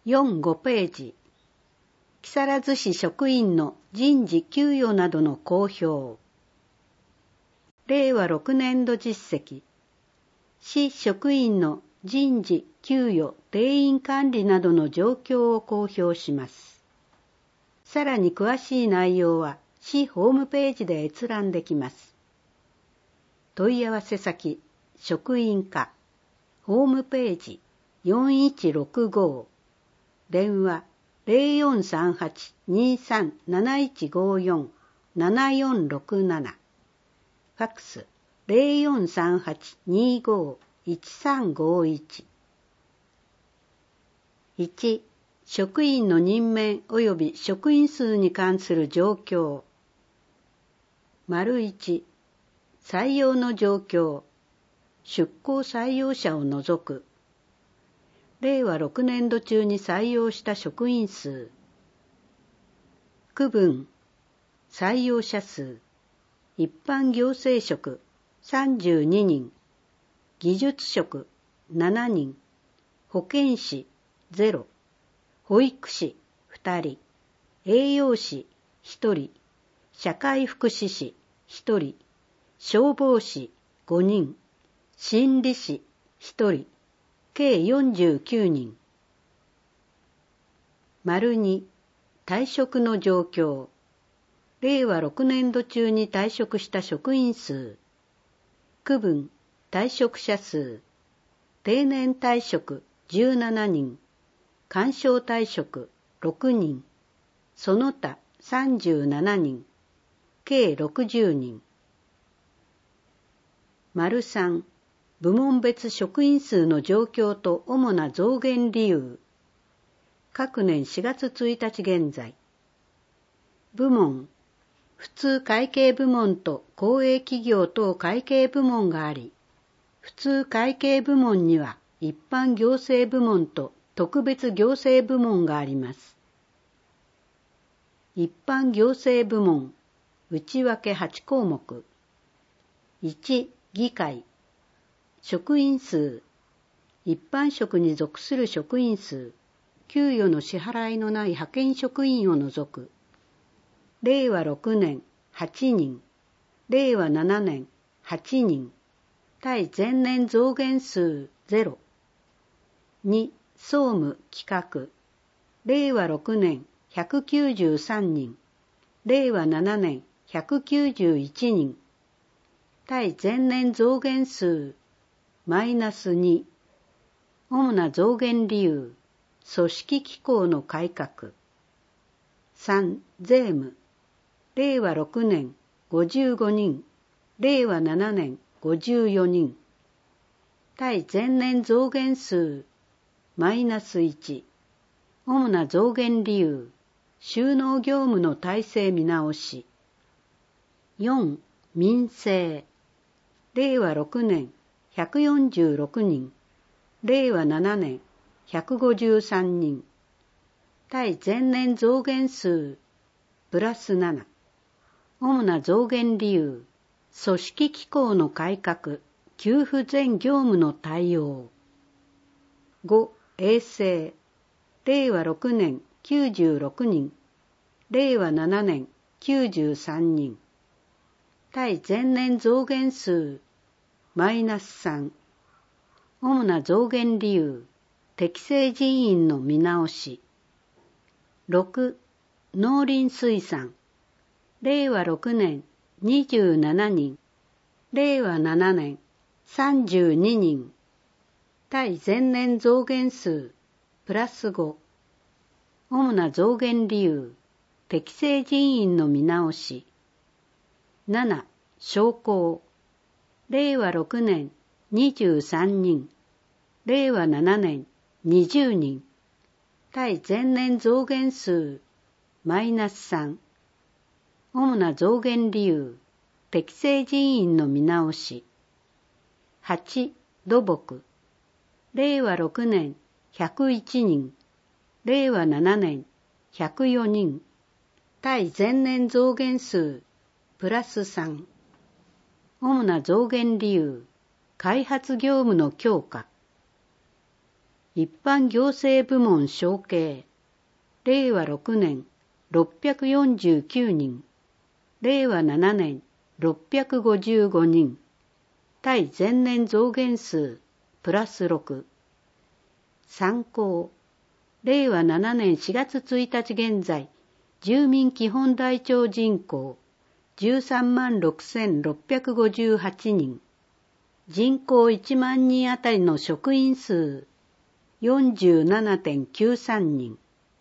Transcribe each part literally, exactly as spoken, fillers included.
よん、ごページ。木更津市職員の人事給与などの公表。れいわろくねんど実績。市職員の人事、給与、定員管理などの状況を公表します。さらに詳しい内容は市ホームページで閲覧できます。問い合わせ先、職員課、ホームページよんいちろくご、電話ゼロよんさんはち にさんなないちごよん ななよんろくなな、ファックスゼロよんさんはち にご いちさんごいち。いち、職員の任免及び職員数に関する状況。丸いち、採用の状況。出向採用者を除く。れいわろくねんど中に採用した職員数。区分。採用者数。一般行政職さんじゅうににん。技術職ななにん。保健師ゼロ。保育士ふたり。栄養士ひとり。社会福祉士ひとり。消防士ごにん。心理士ひとり。計よんじゅうきゅうにん。丸に、退職の状況。れいわろくねんど中に退職した職員数。区分、退職者数。定年退職じゅうななにん。勧奨退職ろくにん。その他さんじゅうななにん。計ろくじゅうにん。丸さん、部門別職員数の状況と主な増減理由。各年しがつついたち現在。部門、普通会計部門と公営企業等会計部門があり、普通会計部門には一般行政部門と特別行政部門があります。一般行政部門、内訳はちこうもく。いち、議会。職員数。一般職に属する職員数。給与の支払いのない派遣職員を除く。れいわろくねんはちにん。れいわななねんはちにん。対前年増減数ゼロ。に、総務企画。れいわろくねんひゃくきゅうじゅうさんにん。れいわななねんひゃくきゅうじゅういちにん。対前年増減数マイナスに。主な増減理由。組織機構の改革。さん、税務。れいわろくねんごじゅうごにん。れいわななねんごじゅうよにん。対前年増減数マイナスいち。主な増減理由。収納業務の体制見直し。よん、民生。れいわろくねんひゃくよんじゅうろくにん。れいわななねんひゃくごじゅうさんにん。対前年増減数プラスなな。主な増減理由。組織機構の改革、給付全業務の対応。ご、衛生。れいわろくねんきゅうじゅうろくにん。れいわななねんきゅうじゅうさんにん。対前年増減数マイナスさん。主な増減理由。適正人員の見直し。ろく、農林水産。れいわろくねんにじゅうななにん。れいわななねんさんじゅうににん。対前年増減数プラスご。主な増減理由。適正人員の見直し。なな、商工。れいわろくねんにじゅうさんにん。れいわななねんにじゅうにん。対前年増減数マイナスさん。主な増減理由。適正人員の見直し。はち、土木。れいわろくねんひゃくいちにん。れいわななねんひゃくよにん。対前年増減数プラスさん。主な増減理由。開発業務の強化。 一般行政部門承継。れいわろくねんろっぴゃくよんじゅうきゅうにん。れいわななねんろっぴゃくごじゅうごにん。対前年増減数プラスろく。参考。れいわななねんしがつついたち現在、住民基本台帳人口じゅうさんまんろくせんろっぴゃくごじゅうはちにん。人口いちまんにんあたりの職員数 よんじゅうななてんきゅうさんにん。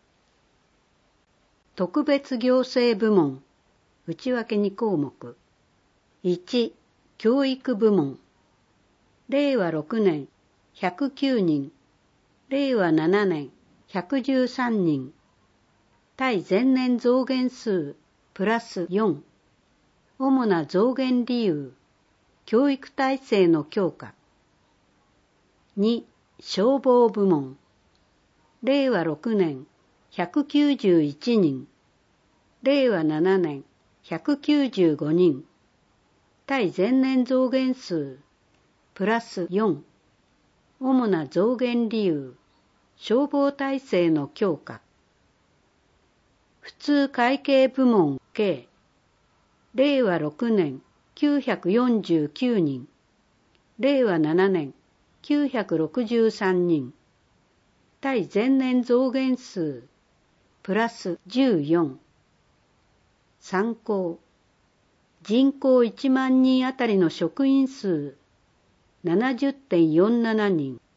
特別行政部門内訳に項目。いち、教育部門。れいわろくねんひゃくきゅうにん。れいわななねんひゃくじゅうさんにん。対前年増減数プラスよん。主な増減理由。教育体制の強化。に、消防部門。れいわろくねんひゃくきゅうじゅういちにん。れいわななねんひゃくきゅうじゅうごにん。対前年増減数プラスよん。主な増減理由。消防体制の強化。普通会計部門計。れいわろくねんきゅうひゃくよんじゅうきゅうにん。れいわななねんきゅうひゃくろくじゅうさんにん。対前年増減数プラスじゅうよん。参考。人口いちまんにんあたりの職員数 ななじゅってんよんななにん。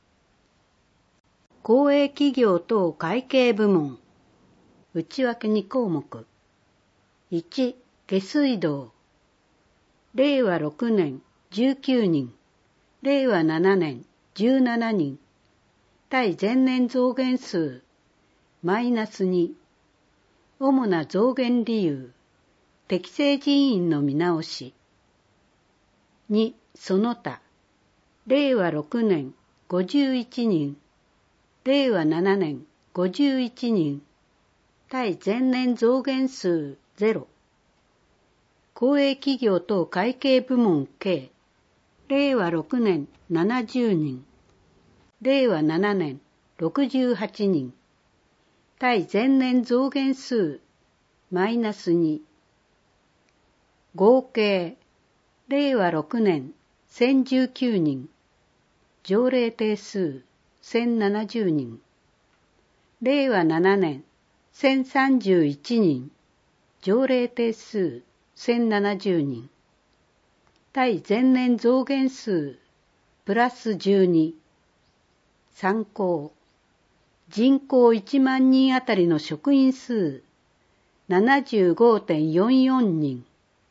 公営企業等会計部門内訳に項目。いち、下水道。れいわろくねんじゅうきゅうにん。れいわななねんじゅうななにん。対前年増減数マイナスに。主な増減理由。適正人員の見直し。に、その他。れいわろくねんごじゅういちにん。れいわななねんごじゅういちにん。対前年増減数ゼロ。公営企業等会計部門計。れいわろくねんななじゅうにん。れいわななねんろくじゅうはちにん。対前年増減数マイナスに。合計。れいわろくねんせんじゅうきゅうにん。条例定数せんななじゅうにん。れいわななねんせんさんじゅういちにん。条例定数せんななじゅうにん。対前年増減数プラスじゅうに。参考。人口いちまんにんあたりの職員数 ななじゅうごてんよんよんにん。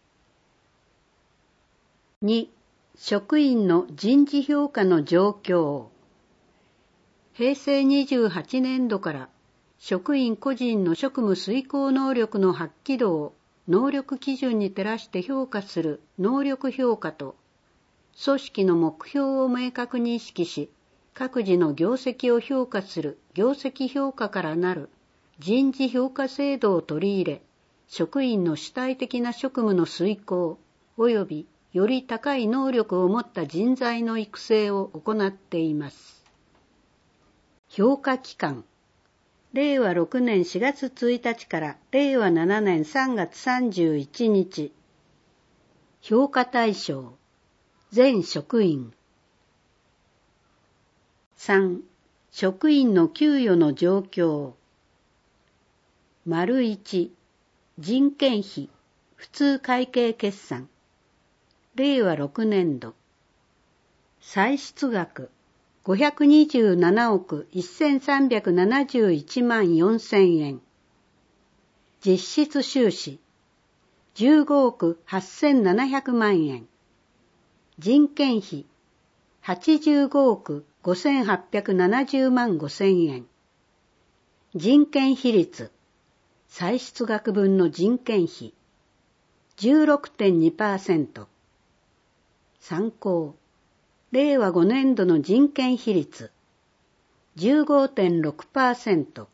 に、職員の人事評価の状況。へいせいにじゅうはちねんどから職員個人の職務遂行能力の発揮度を能力基準に照らして評価する能力評価と、組織の目標を明確に意識し、各自の業績を評価する業績評価からなる人事評価制度を取り入れ、職員の主体的な職務の遂行及びより高い能力を持った人材の育成を行っています。評価期間。れいわろくねんしがつついたちかられいわななねんさんがつさんじゅういちにち。評価対象。全職員。さん、職員の給与の状況。丸いち、人件費、普通会計決算。れいわろくねんど。歳出額、ごひゃくにじゅうななおくせんさんびゃくななじゅういちまんよんせんえん。実質収支、じゅうごおくはっせんななひゃくまんえん。人件費、はちじゅうごおくごせんはっぴゃくななじゅうまんごせんえん。人件比率、歳出額分の人件費、じゅうろくてんにパーセント。参考。れいわごねんどの人件比率 じゅうごてんろくパーセント。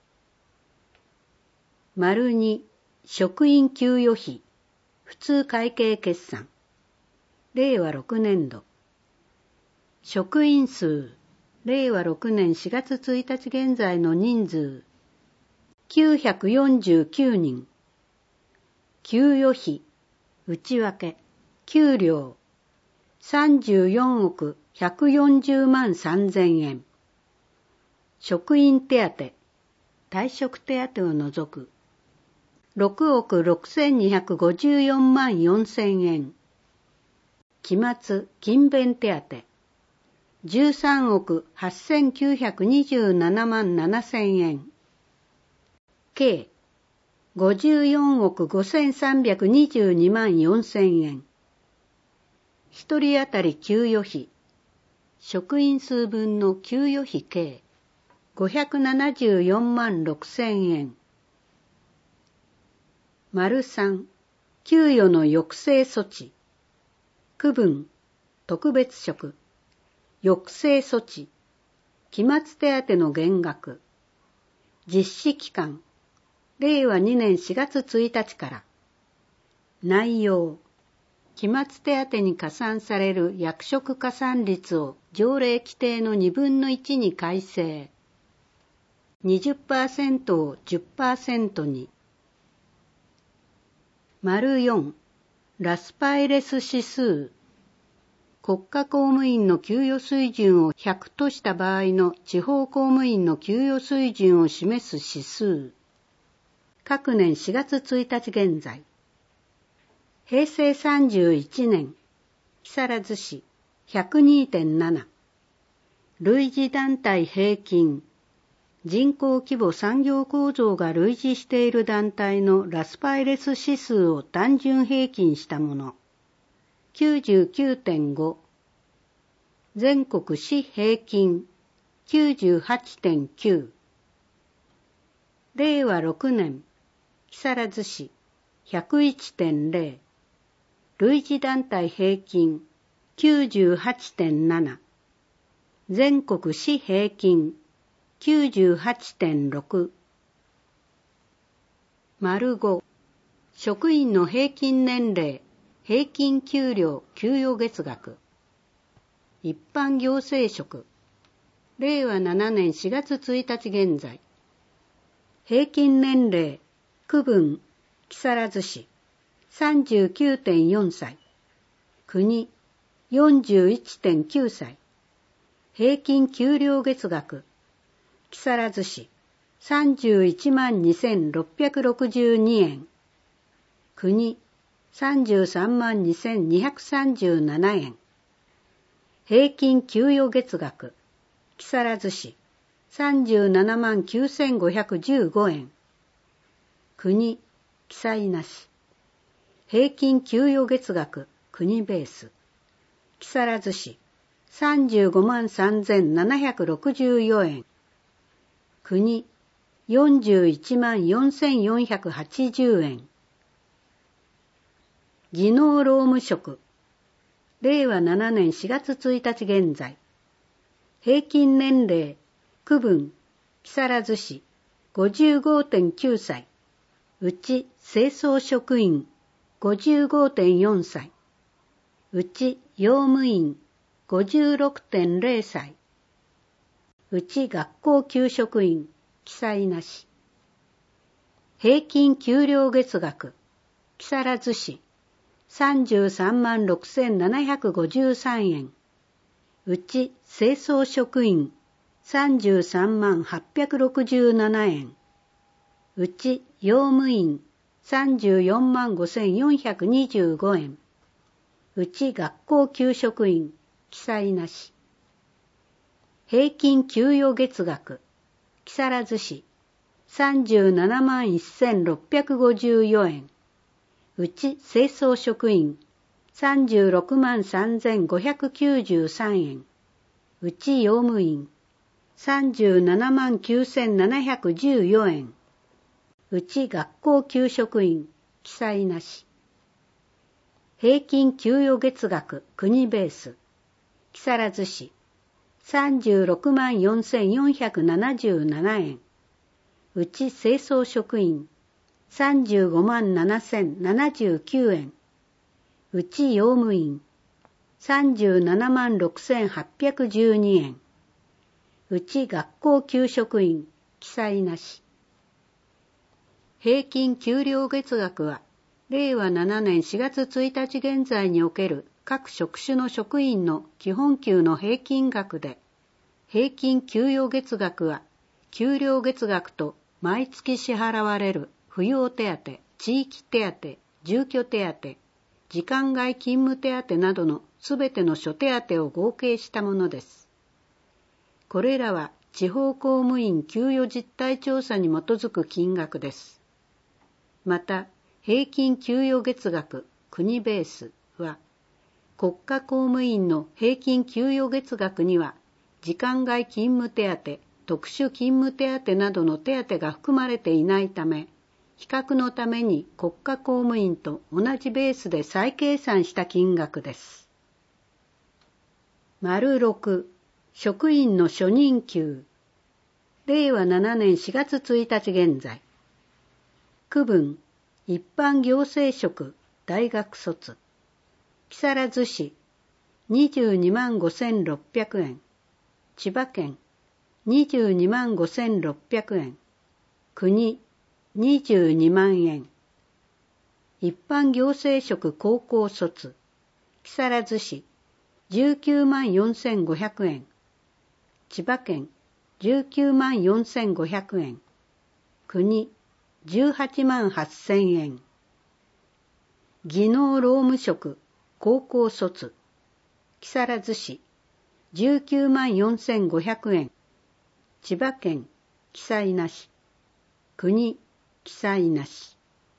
丸に、職員給与費、普通会計決算。れいわろくねんど。職員数れいわろくねんしがつついたち現在の人数、きゅうひゃくよんじゅうきゅうにん。給与費、内訳、給料、さんじゅうよんおくひゃくよんじゅうまんさんぜんえん。職員手当、退職手当を除く、ろくおくろくせんにひゃくごじゅうよんまんよんせんえん。期末勤勉手当、じゅうさんおくはっせんきゅうひゃくにじゅうななまんななせんえん。計ごじゅうよんおくごせんさんびゃくにじゅうにまんよんせんえん。一人当たり給与費、職員数分の給与費計ごひゃくななじゅうよんまんろくせんえん。丸さん、給与の抑制措置。区分、特別職、抑制措置、期末手当の減額。実施期間、れいわにねんしがつついたちから。内容、期末手当に加算される役職加算率を条例規定のにぶんのいちに改正。にじゅっパーセント を じゅっパーセント に。丸よん、ラスパイレス指数。国家公務員の給与水準をひゃくとした場合の地方公務員の給与水準を示す指数。各年しがつついたち現在。へいせいさんじゅういちねん、木更津市 ひゃくにてんなな。類似団体平均。人口規模産業構造が類似している団体のラスパイレス指数を単純平均したもの。きゅうじゅうきゅうてんご。全国市平均 きゅうじゅうはちてんきゅう。れいわろくねん、木更津市 ひゃくいちてんぜろ。類似団体平均 きゅうじゅうはちてんなな。全国市平均 きゅうじゅうはちてんろく。丸ご、職員の平均年齢、平均給料、給与月額。一般行政職、れいわななねんしがつついたち現在。平均年齢、区分、木更津市、さんじゅうきゅうてんよんさい。国、よんじゅういちてんきゅうさい。平均給料月額、木更津市、さんじゅういちまんにせんろっぴゃくろくじゅうにえん。国、さんじゅうさんまんにせんにひゃくさんじゅうななえん。平均給与月額、木更津市、さんじゅうななまんきゅうせんごひゃくじゅうごえん。国、記載なし。平均給与月額、国ベース。木更津市、さんじゅうごまんさんぜんななひゃくろくじゅうよえん。国、よんじゅういちまんよんせんよんひゃくはちじゅうえん。技能労務職、れいわななねんしがつついたち現在。平均年齢、区分、木更津市、ごじゅうごてんきゅうさい。うち清掃職員、ごじゅうごてんよんさい。うち用務員、ごじゅうろくてんぜろさい。うち学校給食員、記載なし。平均給料月額、木更津市、さんじゅうさんまんろくせんななひゃくごじゅうさんえん。うち清掃職員、さんじゅうさんまんはっぴゃくろくじゅうななえん。うち用務員、さんじゅうよんまんごせんよんひゃくにじゅうごえん。うち学校給食員、記載なし。平均給与月額、木更津市、さんじゅうななまんせんろっぴゃくごじゅうよえん。うち清掃職員、さんじゅうろくまんさんぜんごひゃくきゅうじゅうさんえん。うち用務員、さんじゅうななまんきゅうせんななひゃくじゅうよえん。うち学校給食員、記載なし。平均給与月額、国ベース。木更津市、さんじゅうろくまんよんせんよんひゃくななじゅうななえん。うち清掃職員、さんじゅうごまんななせんななじゅうきゅうえん。うち用務員、さんじゅうななまんろくせんはっぴゃくじゅうにえん。 うち学校給食員、記載なし。平均給料月額は、れいわななねんしがつついたち現在における各職種の職員の基本給の平均額で、平均給与月額は、給料月額と毎月支払われる扶養手当、地域手当、住居手当、時間外勤務手当などのすべての諸手当を合計したものです。これらは地方公務員給与実態調査に基づく金額です。また、平均給与月額国ベースは、国家公務員の平均給与月額には、時間外勤務手当、特殊勤務手当などの手当が含まれていないため、比較のために国家公務員と同じベースで再計算した金額です。丸ろく、職員の初任給。れいわななねんしがつついたち現在。区分、一般行政職、大学卒。木更津市、にじゅうにまんごせんろっぴゃくえん。千葉県、にじゅうにまんごせんろっぴゃくえん。国、にじゅうにまんえん。一般行政職高校卒。木更津市、じゅうきゅうまんよんせんごひゃくえん。千葉県、じゅうきゅうまんよんせんごひゃくえん。国、じゅうはちまんはっせんえん。技能労務職、高校卒。木更津市、じゅうきゅうまんよんせんごひゃくえん。千葉県、記載なし。国、記載なし。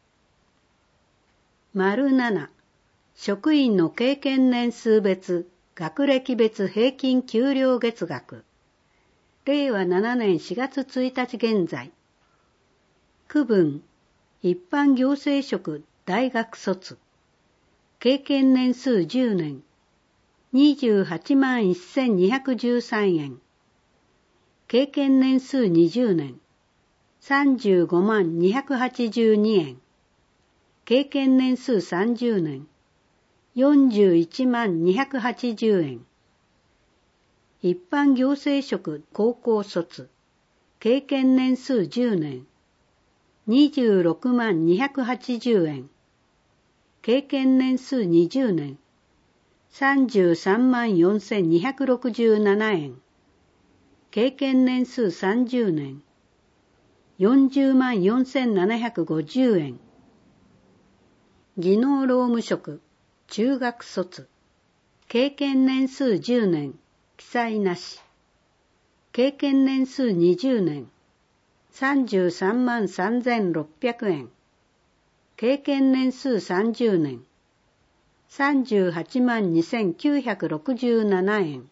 丸なな、職員の経験年数別、学歴別平均給料月額。れいわななねんしがつついたち現在。区分、一般行政職大学卒。経験年数じゅうねん。にじゅうはちまんせんにひゃくじゅうさんえん。経験年数にじゅうねん。さんじゅうごまんにひゃくはちじゅうにえん。経験年数さんじゅうねん。よんじゅういちまんにひゃくはちじゅうえん。一般行政職高校卒。経験年数じゅうねん。にじゅうろくまんにひゃくはちじゅうえん。経験年数にじゅうねん。さんじゅうさんまんよんせんにひゃくろくじゅうななえん。経験年数さんじゅうねん。よんじゅうまんよんせんななひゃくごじゅうえん。技能労務職、中学卒。経験年数じゅうねん、記載なし。経験年数にじゅうねん。さんじゅうさんまんさんぜんろっぴゃくえん。経験年数さんじゅうねん。さんじゅうはちまんにせんきゅうひゃくろくじゅうななえん。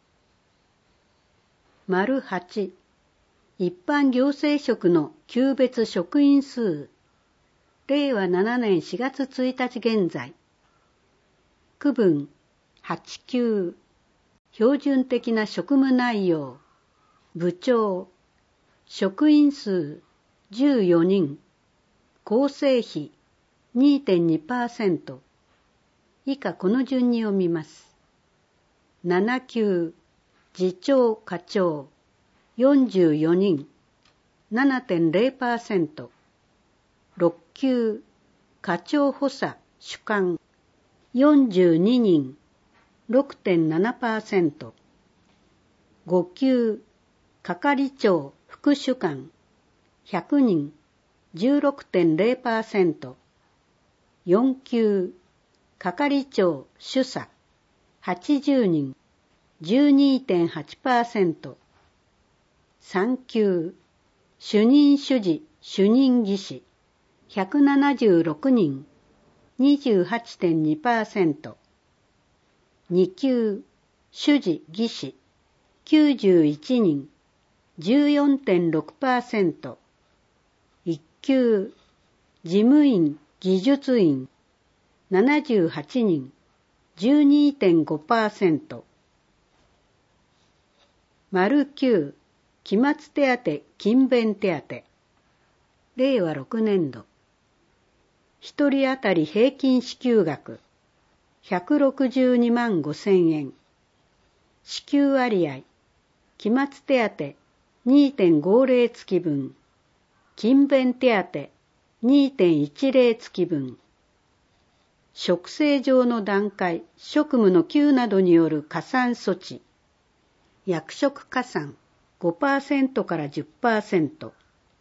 丸はち、一般行政職の級別職員数。れいわななねんしがつついたち現在。区分、はちきゅう。標準的な職務内容。部長。職員数、じゅうよにん。構成比、にてんにパーセント。以下この順に読みます。ななきゅう。次長課長。よんじゅうよにん。ななてんれいパーセント。ろっきゅう。課長補佐主幹。よんじゅうににん。ろくてんななパーセント。ごきゅう。係長副主幹。ひゃくにん。じゅうろくてんれいパーセント。よんきゅう。係長主査。はちじゅうにん。じゅうにてんはちパーセント。さんきゅう。主任主事主任技師。ひゃくななじゅうろくにん。にじゅうはちてんにパーセント。にきゅう。主事技師。きゅうじゅういちにん。じゅうよんてんろくパーセント。いっきゅう。事務員技術員。ななじゅうはちにん。じゅうにてんごパーセント。丸きゅう。期末手当勤勉手当。れいわろくねんど。一人当たり平均支給額ひゃくろくじゅうにまんごせんえん。支給割合期末手当 にてんごゼロ 月分、勤勉手当 にてんいちゼロ 月分、職制上の段階、職務の給などによる加算措置、役職加算 ごパーセント から じゅっパーセント。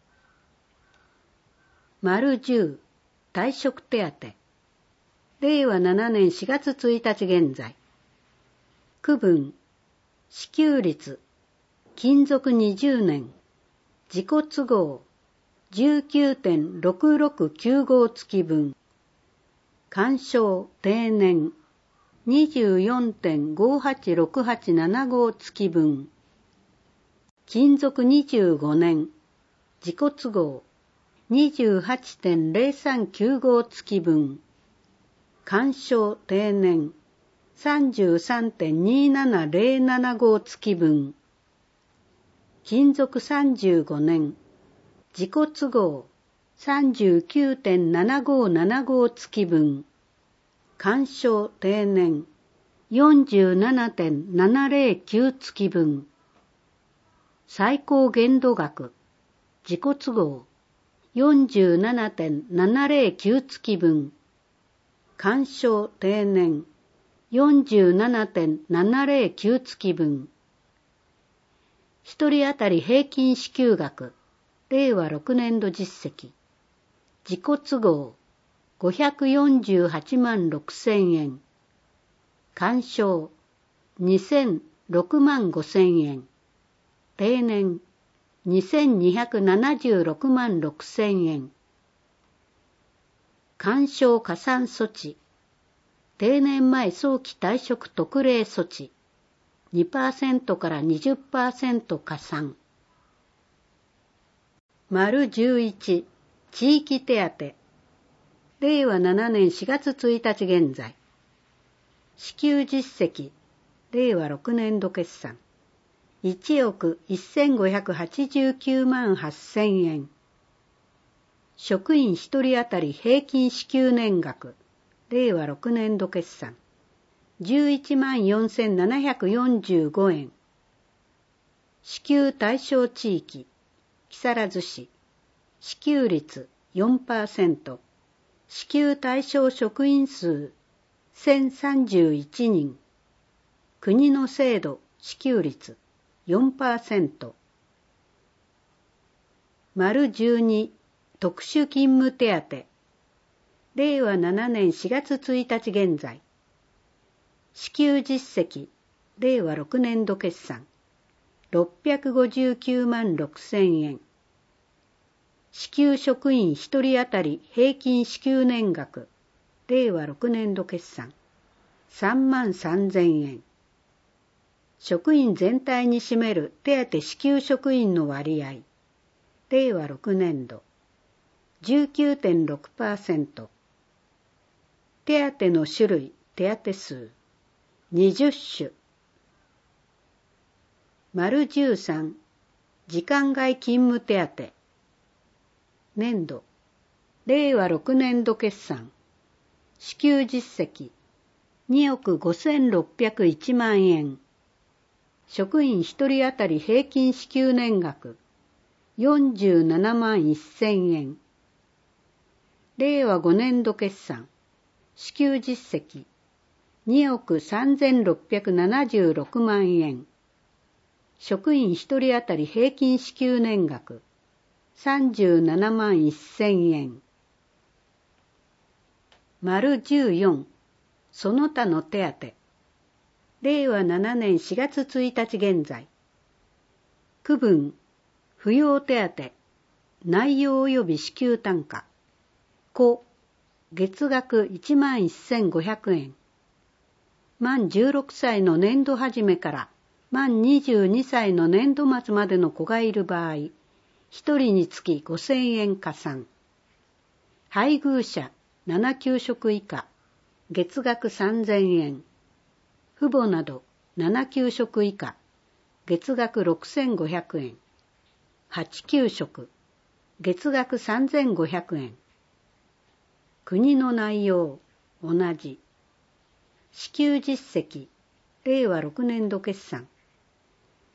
丸じゅう、退職手当。れいわななねんしがつついたち現在。区分、支給率、勤続にじゅうねん、自己都合 じゅうきゅうてんろくろくきゅうご 月分、干渉定年 にじゅうよんてんごはちろくはちななご 月分、勤続にじゅうごねん、自己都合 にじゅうはちてんゼロさんきゅうご 月分、干渉定年 さんじゅうさんてんにななゼロななご 月分、勤続さんじゅうごねん、自己都合 さんじゅうきゅうてんななごななご 月分、干渉定年 よんじゅうななてんななゼロきゅう 月分、最高限度額、自己都合 よんじゅうななてんななゼロきゅう 月分、干渉定年 よんじゅうななてんななゼロきゅう 月分、一人当たり平均支給額、れいわろくねんど実績、自己都合ごひゃくよんじゅうはちまんろくせんえん、干渉にせんろくまんごせんえん、定年にせんにひゃくななじゅうろくまんろくせんえん、干渉加算措置、定年前早期退職特例措置、にパーセント から にじゅっパーセント 加算。丸じゅういち、地域手当。れいわななねんしがつついたち現在。支給実績、れいわろくねんど決算。いちおくせんごひゃくはちじゅうきゅうまんはっせんえん。職員ひとり当たり平均支給年額、れいわろくねんど決算。じゅういちまんよんせんななひゃくよんじゅうごえん。支給対象地域、木更津市。支給率 よんパーセント。支給対象職員数せんさんじゅういちにん。国の制度支給率 よんパーセント。丸じゅうに、特殊勤務手当。れいわななねんしがつついたち現在。支給実績、れいわろくねんど決算。ろっぴゃくごじゅうきゅうまんろくせんえん。支給職員ひとり当たり平均支給年額、れいわろくねんど決算。さんまんさんぜんえん。職員全体に占める手当支給職員の割合、れいわろくねんど。じゅうきゅうてんろくパーセント。手当の種類、手当数、にじゅっしゅ。丸じゅうさん、時間外勤務手当。年度、れいわろくねんど決算。支給実績、におくごせんろっぴゃくいちまんえん。職員ひとり当たり平均支給年額、よんじゅうななまんせんえん。れいわごねんど決算。支給実績、におくさんぜんろっぴゃくななじゅうろくまんえん。職員ひとり当たり平均支給年額、さんじゅうななまんせんえん。丸じゅうよん、その他の手当。れいわななねんしがつついたち現在。区分、扶養手当、内容及び支給単価。個、月額いちまんせんごひゃくえん。満じゅうろくさいの年度始めから満にじゅうにさいの年度末までの子がいる場合、ひとりにつきごせんえん加算。配偶者ななきゅうしょく以下、月額さんぜんえん。父母などななきゅうしょく以下、月額ろくせんごひゃくえん。はちきゅうしょく、月額さんぜんごひゃくえん。国の内容、同じ。支給実績、れいわろくねんど決算。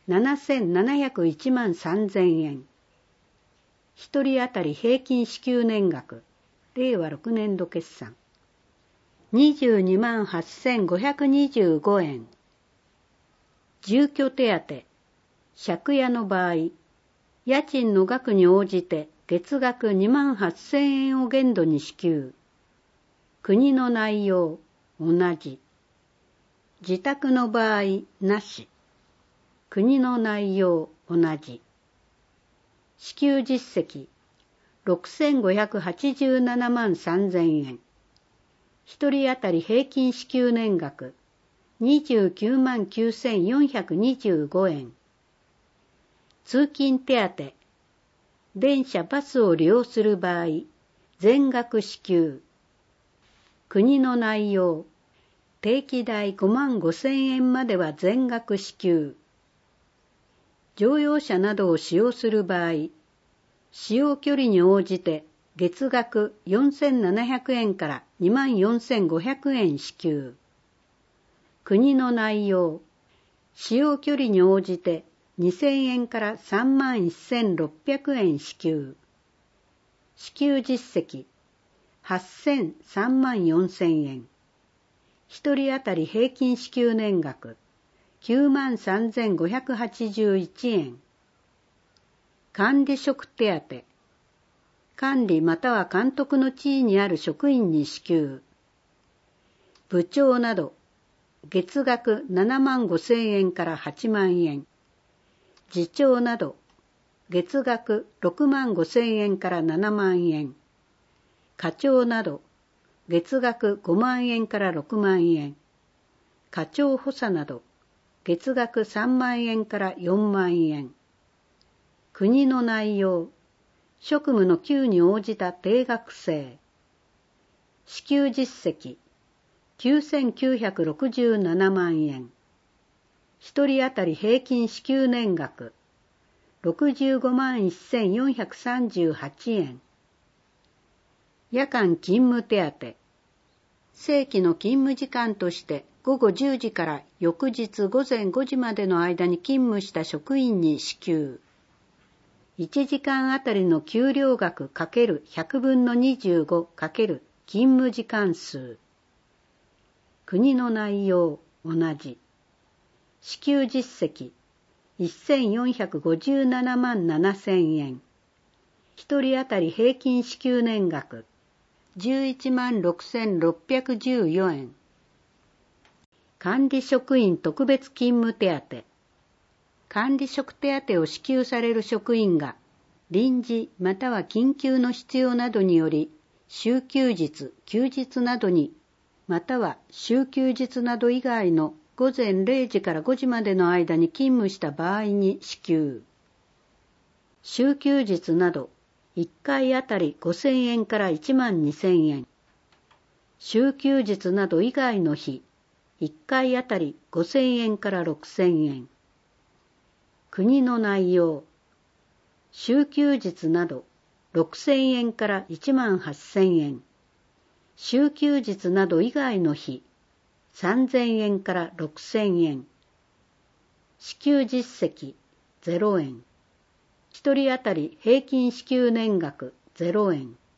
ななせんななひゃくいちまんさんぜんえん。一人当たり平均支給年額、れいわろくねんど決算。にじゅうにまんはっせんごひゃくにじゅうごえん。住居手当、借家の場合、家賃の額に応じて月額にまんはっせんえんを限度に支給。国の内容、同じ。自宅の場合、なし。国の内容、同じ。支給実績、ろくせんごひゃくはちじゅうななまんさんぜんえん。一人当たり平均支給年額、にじゅうきゅうまんきゅうせんよんひゃくにじゅうごえん。通勤手当、電車バスを利用する場合、全額支給。国の内容、定期代ごまんごせんえんまでは全額支給。乗用車などを使用する場合、使用距離に応じて月額よんせんななひゃくえんからにまんよんせんごひゃくえん支給。国の内容、使用距離に応じてにせんえんからさんまんせんろっぴゃくえん支給。支給実績、はっせんさんまんよんせんえん。一人当たり平均支給年額、きゅうまんさんぜんごひゃくはちじゅういちえん。管理職手当、管理または監督の地位にある職員に支給。部長など、月額ななまんごせんえんからはちまんえん。次長など、月額ろくまんごせんえんからななまんえん。課長など、月額ごまんえんからろくまんえん。課長補佐など、月額さんまんえんからよんまんえん。国の内容、職務の給に応じた定額制。支給実績、きゅうせんきゅうひゃくろくじゅうななまんえん。一人当たり平均支給年額、ろくじゅうごまんせんよんひゃくさんじゅうはちえん。夜間勤務手当、正規の勤務時間としてごごじゅうじから翌日ごぜんごじまでの間に勤務した職員に支給。いちじかんあたりの給料額 ×ひゃくぶんのにじゅうご × 勤務時間数。国の内容、同じ。支給実績、せんよんひゃくごじゅうななまんななせんえん。一人当たり平均支給年額、じゅういちまんろくせんろっぴゃくじゅうよえん。管理職員特別勤務手当。管理職手当を支給される職員が、臨時または緊急の必要などにより、週休日、休日などに、または週休日など以外のごぜんれいじからごじまでの間に勤務した場合に支給。週休日など、いっかいあたりごせんえんからいちまんにせんえん。週休日など以外の日、いっかいあたりごせんえんからろくせんえん。国の内容、週休日などろくせんえんからいちまんはっせんえん。週休日など以外の日、さんぜんえんからろくせんえん。支給実績、ゼロえん。一人当たり平均支給年額、ゼロえん。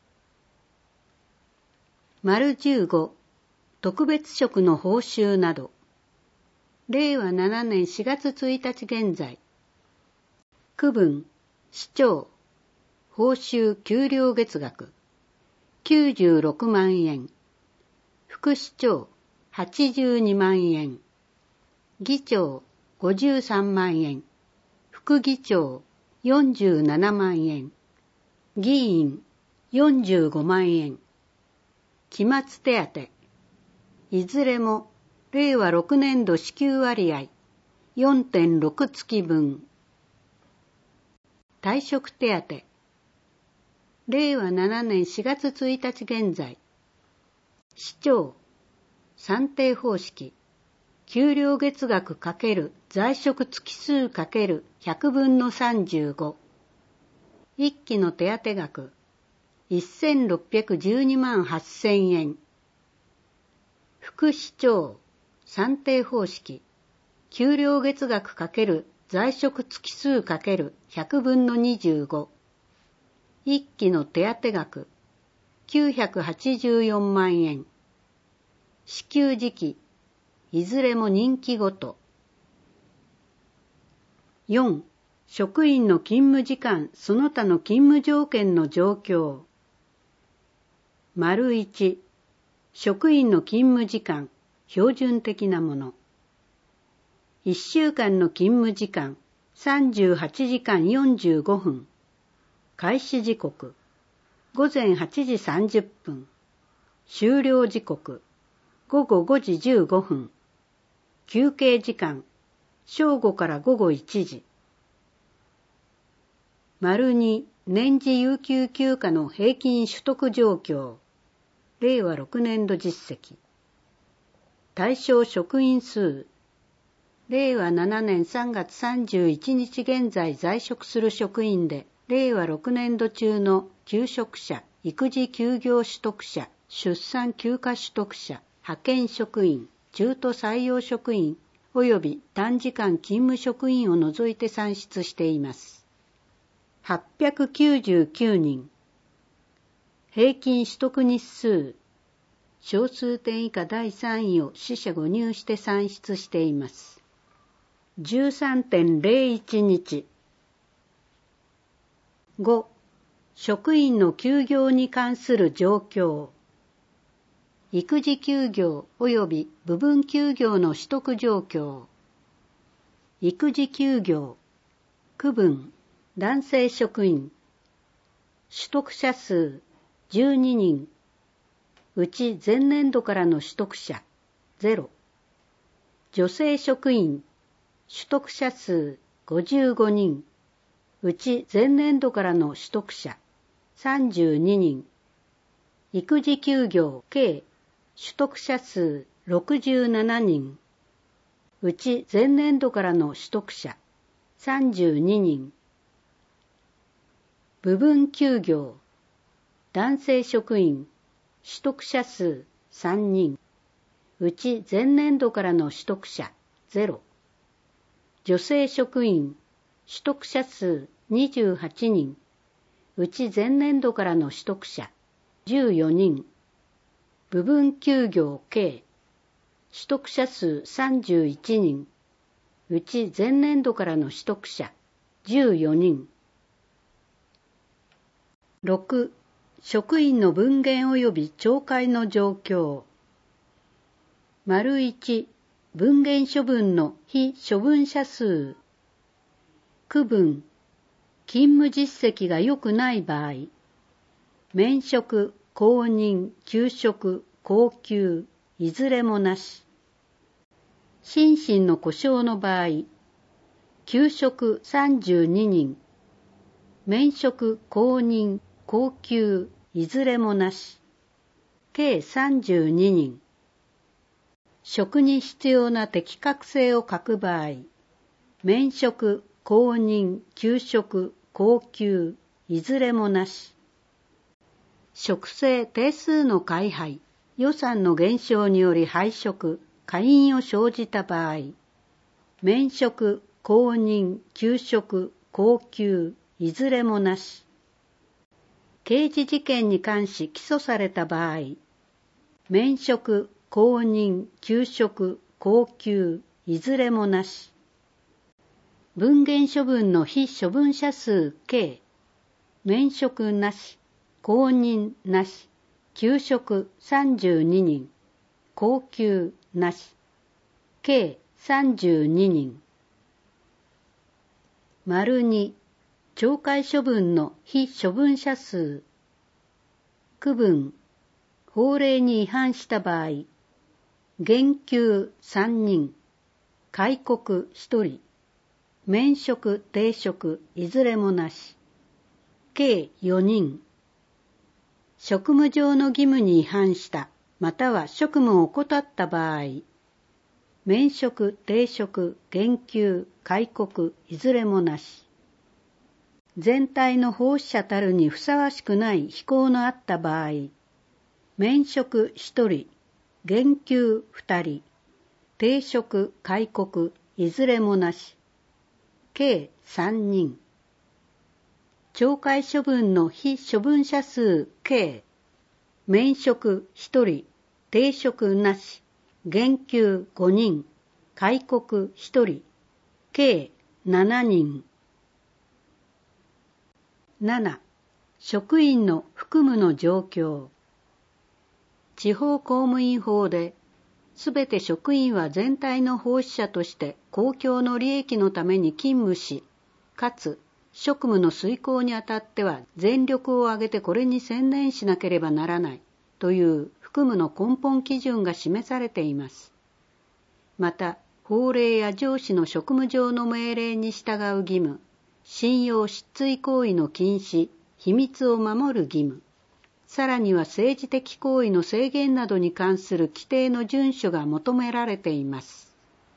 丸じゅうご、特別職の報酬など。れいわななねんしがつついたち現在。区分、市長、報酬給料月額、きゅうじゅうろくまんえん。副市長、はちじゅうにまんえん。議長、ごじゅうさんまんえん。副議長、よんじゅうななまんえん。議員、よんじゅうごまんえん。期末手当、いずれも、れいわろくねんど支給割合、よんてんろく 月分。退職手当、れいわななねんしがつついたち現在。市長、算定方式、給料月額×在職月数 ×ひゃくぶんのさんじゅうご。一期の手当額、せんろっぴゃくじゅうにまんはっせんえん。副市長、算定方式、給料月額× 在職月数 ×ひゃくぶんのにじゅうご。一期の手当額きゅうひゃくはちじゅうよんまんえん。支給時期いずれも任期ごと。よん. 職員の勤務時間その他の勤務条件の状況。丸いち、職員の勤務時間、標準的なもの。いっしゅうかんの勤務時間、さんじゅうはちじかんよんじゅうごふん。開始時刻、ごぜんはちじさんじゅっぷん。終了時刻、ごごごじじゅうごふん。休憩時間、正午からごごいちじ。丸に、年次有給休暇の平均取得状況。れいわろくねんど実績。対象職員数。れいわななねんさんがつさんじゅういちにち現在在職する職員で、れいわろくねんど中の休職者、育児休業取得者、出産休暇取得者、派遣職員、中途採用職員、及び短時間勤務職員を除いて算出しています。はっぴゃくきゅうじゅうきゅうにん。平均取得日数。小数点以下だいさんいを四捨五入して算出しています。じゅうさんてんぜろいちにち。ご. 職員の休業に関する状況。育児休業及び部分休業の取得状況。育児休業。区分。男性職員。取得者数じゅうににん。うち前年度からの取得者ゼロ。女性職員。取得者数ごじゅうごにん。うち前年度からの取得者さんじゅうににん。育児休業計取得者数ろくじゅうななにん。うち前年度からの取得者さんじゅうににん。部分休業。男性職員。取得者数さんにん。うち前年度からの取得者ゼロ。女性職員。取得者数にじゅうはちにん。うち前年度からの取得者じゅうよにん。部分休業計。取得者数さんじゅういちにん。うち前年度からの取得者じゅうよにん。ろく. 職員の分減及び懲戒の状況。丸いち、分減処分の非処分者数。区分。勤務実績が良くない場合。免職、公認、休職、降給、いずれもなし。心身の故障の場合。休職さんじゅうににん。免職、公認、降給、いずれもなし。計さんじゅうににん。職に必要な適格性を欠く場合。免職、公認、休職、降給、いずれもなし。職制定数の改廃、予算の減少により廃職、解任を生じた場合。免職、公認、休職、降給、いずれもなし。刑事事件に関し起訴された場合。免職、公認、休職、降給、いずれもなし。分減処分の非処分者数計。免職なし、公認なし、休職さんじゅうににん、降給なし。計さんじゅうににん。丸に、懲戒処分の非処分者数。区分。法令に違反した場合。減給さんにん。戒告ひとり。免職停職いずれもなし。計よにん。職務上の義務に違反したまたは職務を怠った場合。免職停職減給戒告いずれもなし。全体の奉仕者たるにふさわしくない非行のあった場合。免職ひとり、減給ふたり、停職戒告いずれもなし。 計さんにん。懲戒処分の被処分者数計、免職ひとり、停職なし、減給ごにん、戒告ひとり、計しちにん。なな、職員の服務の状況。地方公務員法で、すべて職員は全体の奉仕者として公共の利益のために勤務し、かつ職務の遂行にあたっては全力を挙げてこれに専念しなければならないという服務の根本基準が示されています。また、法令や上司の職務上の命令に従う義務、信用失墜行為の禁止、秘密を守る義務、さらには政治的行為の制限などに関する規定の遵守が求められています。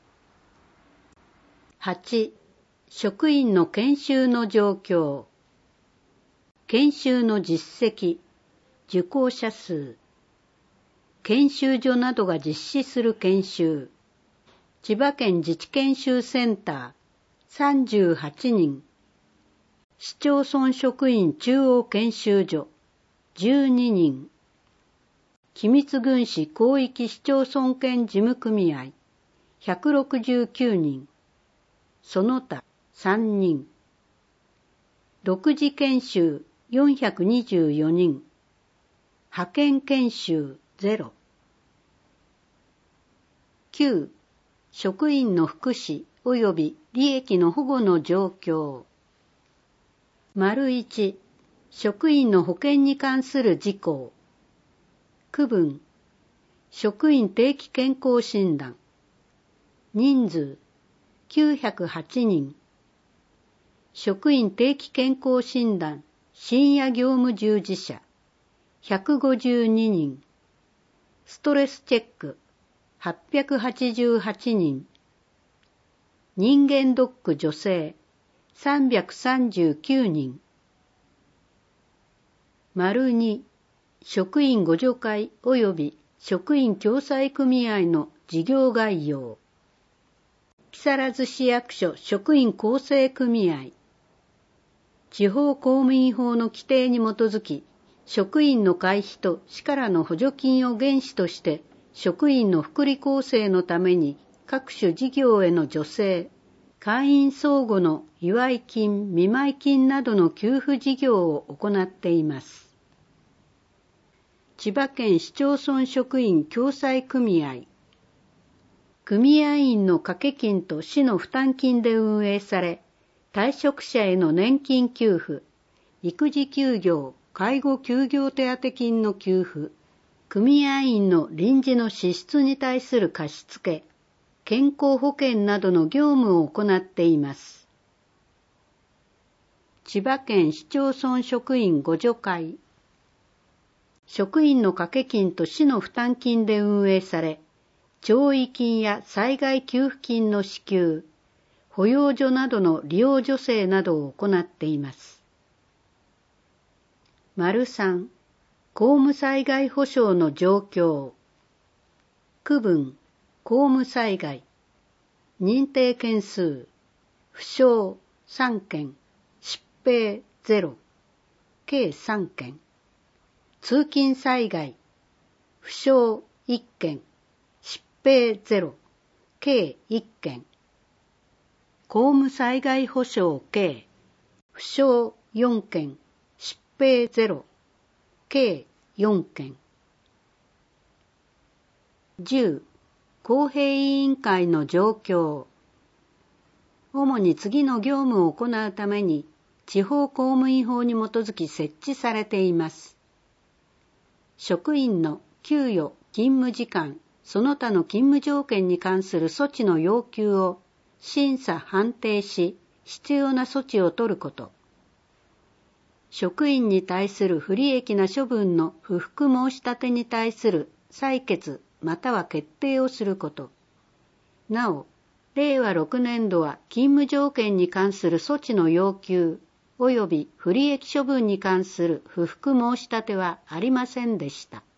はち、職員の研修の状況。研修の実績、受講者数。研修所などが実施する研修。千葉県自治研修センターさんじゅうはちにん。市町村職員中央研修所じゅうににん。君津郡市広域市町村圏事務組合ひゃくろくじゅうきゅうにん。その他さんにん。独自研修よんひゃくにじゅうよにん。派遣研修ゼロ。きゅう、職員の福祉及び利益の保護の状況。丸いち、職員の保険に関する事項。区分、職員定期健康診断。人数、きゅうひゃくはちにん。職員定期健康診断、深夜業務従事者、ひゃくごじゅうににん。ストレスチェック、はっぴゃくはちじゅうはちにん。人間ドック女性、さんびゃくさんじゅうきゅうにん。丸に、職員互助会及び職員共済組合の事業概要。木更津市役所職員構成組合。地方公務員法の規定に基づき、職員の会費と市からの補助金を原資として、職員の福利厚生のために各種事業への助成、会員相互の祝い金、見舞い金などの給付事業を行っています。千葉県市町村職員共済組合。組合員の掛け金と市の負担金で運営され、退職者への年金給付、育児休業、介護休業手当金の給付、組合員の臨時の支出に対する貸付、健康保険などの業務を行っています。千葉県市町村職員互助会。職員の掛け金と市の負担金で運営され、弔慰金や災害給付金の支給、保養所などの利用助成などを行っています。丸さん、公務災害保障の状況。区分、公務災害。認定件数、不詳さんけん、疾病ゼロ、計さんけん。通勤災害、不詳いっけん、疾病ゼロ、計いっけん。公務災害保障計、不詳よんけん、疾病ゼロ、計よんけん。じゅう、公平委員会の状況。主に次の業務を行うために、地方公務員法に基づき設置されています。職員の給与、勤務時間、その他の勤務条件に関する措置の要求を審査・判定し、必要な措置を取ること。職員に対する不利益な処分の不服申し立てに対する裁決または決定をすること。なお、れいわろくねんどは勤務条件に関する措置の要求及び不利益処分に関する不服申し立てはありませんでした。